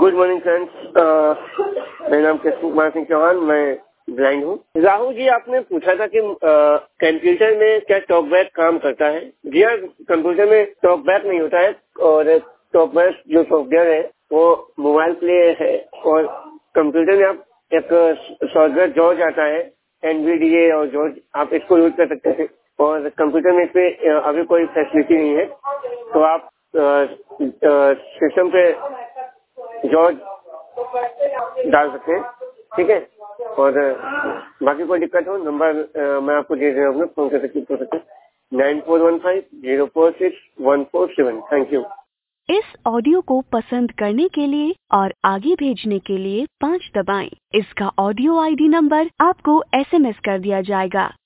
Good morning friends, मेरा नाम कृष्ण कुमार सिंह चौहान, मैं ब्लाइंड हूँ। राहुल जी, आपने पूछा था कि कंप्यूटर में क्या टॉकबैक काम करता है। जी हाँ, कंप्यूटर में टॉकबैक नहीं होता है और टॉकबैक जो सॉफ्टवेयर है वो मोबाइल के लिए है और कंप्यूटर में आप एक सॉफ्टवेयर जॉर्ज आता है, NVDA और जॉर्ज, आप इसको यूज कर सकते हैं। और कंप्यूटर में इस पे अभी कोई फैसिलिटी नहीं है, तो आप सिस्टम पे जॉर्ज डाल सकते हैं, ठीक है। और बाकी कोई दिक्कत हो, नंबर मैं आपको दे रहा हूँ, फोन करके पूछ सकते हैं 9415046147। Thank you. इस ऑडियो को पसंद करने के लिए और आगे भेजने के लिए 5 दबाएं। इसका ऑडियो ID नंबर आपको SMS कर दिया जाएगा।